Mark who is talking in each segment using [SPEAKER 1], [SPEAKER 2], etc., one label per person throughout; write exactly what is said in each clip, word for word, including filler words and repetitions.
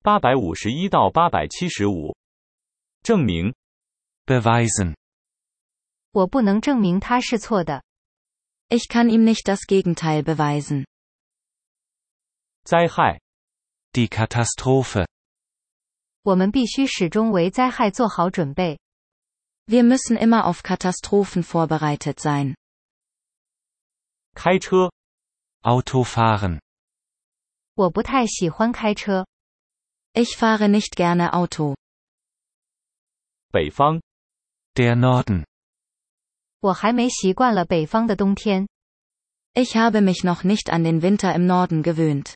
[SPEAKER 1] 八百五十一到八百七十五。证明
[SPEAKER 2] Beweisen.
[SPEAKER 3] 我不能证明他是错的。
[SPEAKER 4] Ich kann ihm nicht das Gegenteil beweisen.
[SPEAKER 1] 灾害
[SPEAKER 2] Die Katastrophe.
[SPEAKER 3] 我们必须始终为灾害做好准备。
[SPEAKER 4] Wir müssen immer auf Katastrophen vorbereitet sein.
[SPEAKER 1] 开车
[SPEAKER 2] Auto fahren.
[SPEAKER 3] 我不太喜欢开车。
[SPEAKER 4] Ich fahre nicht gerne Auto.
[SPEAKER 1] 北方
[SPEAKER 2] Der Norden.
[SPEAKER 3] 我还没习惯了北方的冬天。
[SPEAKER 4] Ich habe mich noch nicht an den Winter im Norden gewöhnt.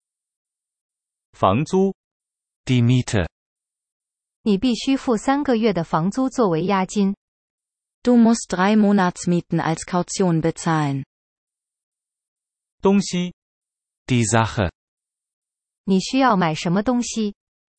[SPEAKER 1] 房租
[SPEAKER 2] Die Miete.
[SPEAKER 3] 你必须付三个月的房租作为押金。
[SPEAKER 4] Du musst drei Monatsmieten als Kaution bezahlen.
[SPEAKER 1] 东西
[SPEAKER 2] Die Sache.
[SPEAKER 3] 你需要买什么东西？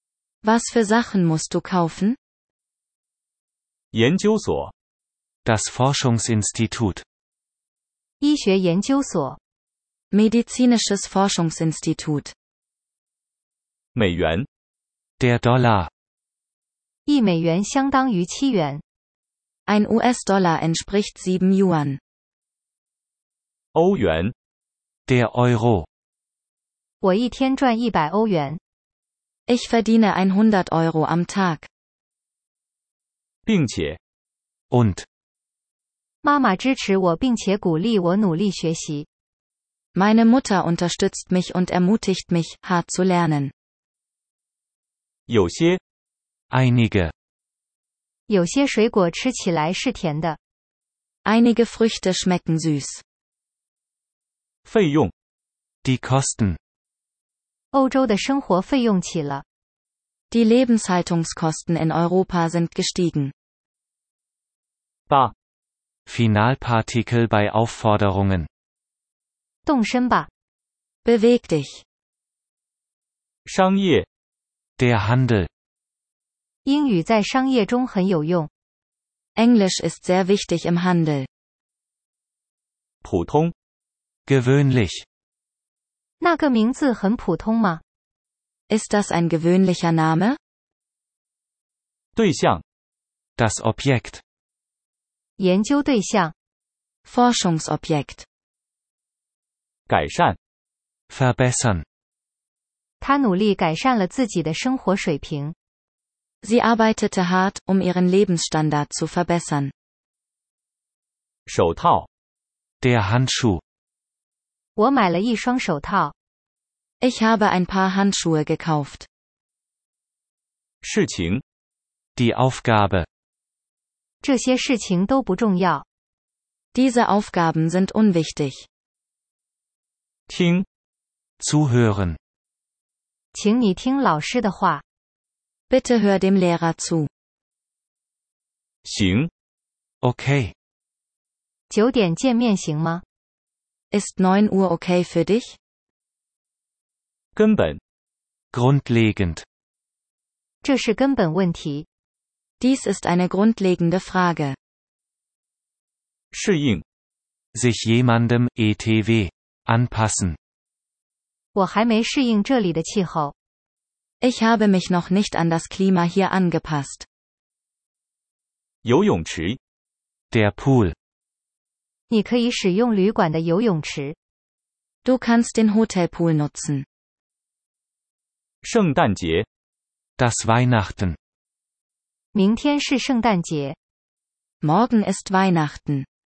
[SPEAKER 4] Was für Sachen musst du kaufen?
[SPEAKER 1] 研究所
[SPEAKER 2] Das Forschungsinstitut.
[SPEAKER 3] 医学研究所。
[SPEAKER 4] Medizinisches Forschungsinstitut.
[SPEAKER 1] 美元
[SPEAKER 2] Der Dollar.
[SPEAKER 3] 一美元相当于七元。
[SPEAKER 4] Ein U S-Dollar entspricht sieben Yuan.
[SPEAKER 1] 欧元
[SPEAKER 2] Der Euro.
[SPEAKER 3] 我一天赚一百欧元。
[SPEAKER 4] Ich verdiene hundert Euro am Tag.
[SPEAKER 1] 并且
[SPEAKER 2] Und.
[SPEAKER 3] 妈妈支持我并且鼓励我努力学习。
[SPEAKER 4] Meine Mutter unterstützt mich und ermutigt mich, hart zu lernen.
[SPEAKER 1] 有些
[SPEAKER 2] Einige.
[SPEAKER 3] 有些水果吃起来是甜的。
[SPEAKER 4] Einige Früchte schmecken süß.
[SPEAKER 1] 费用
[SPEAKER 2] Die Kosten.
[SPEAKER 3] 欧洲的生活费用起了。
[SPEAKER 4] Die Lebenshaltungskosten in Europa sind gestiegen.
[SPEAKER 1] 八
[SPEAKER 2] Finalpartikel bei Aufforderungen.
[SPEAKER 3] 动身吧。
[SPEAKER 4] Beweg dich.
[SPEAKER 1] 商业
[SPEAKER 2] Der Handel.
[SPEAKER 3] 英语在商业中很有用。
[SPEAKER 4] Englisch ist sehr wichtig im Handel.
[SPEAKER 1] 普通
[SPEAKER 2] Gewöhnlich.
[SPEAKER 3] 那个名字很普通吗？
[SPEAKER 4] Ist das ein gewöhnlicher Name?
[SPEAKER 1] 对象
[SPEAKER 2] Das Objekt.
[SPEAKER 3] 研究对象。
[SPEAKER 4] Forschungsobjekt.
[SPEAKER 1] 改善
[SPEAKER 2] Verbessern.
[SPEAKER 3] 他努力改善了自己的生活水平。
[SPEAKER 4] Sie arbeitete hart, um ihren Lebensstandard zu verbessern.
[SPEAKER 1] 手套
[SPEAKER 2] Der Handschuh.
[SPEAKER 3] 我买了一双手套。
[SPEAKER 4] Ich habe ein paar Handschuhe gekauft.
[SPEAKER 1] 事情
[SPEAKER 2] Die Aufgabe.
[SPEAKER 3] 这些事情都不重要。
[SPEAKER 4] Diese Aufgaben sind unwichtig.
[SPEAKER 1] 听
[SPEAKER 2] Zuhören.
[SPEAKER 3] 请你听老师的话。
[SPEAKER 4] Bitte hör dem Lehrer zu.
[SPEAKER 1] 行
[SPEAKER 2] Okay.
[SPEAKER 3] 九点见面行吗？
[SPEAKER 4] Ist neun Uhr okay für dich?
[SPEAKER 1] 根本
[SPEAKER 2] Grundlegend.
[SPEAKER 3] 这是根本问题。
[SPEAKER 4] Dies ist eine grundlegende Frage.
[SPEAKER 1] 适应
[SPEAKER 2] Sich jemandem, et cetera, anpassen.
[SPEAKER 3] 我还没适应这里的气候。
[SPEAKER 4] Ich habe mich noch nicht an das Klima hier angepasst.
[SPEAKER 1] 游泳池
[SPEAKER 2] Der Pool.
[SPEAKER 3] 你可以使用旅馆的游泳池。
[SPEAKER 4] Du kannst den Hotelpool nutzen.
[SPEAKER 1] 圣诞节
[SPEAKER 2] Das Weihnachten.
[SPEAKER 3] 明天是圣诞节。
[SPEAKER 4] Morgen ist Weihnachten.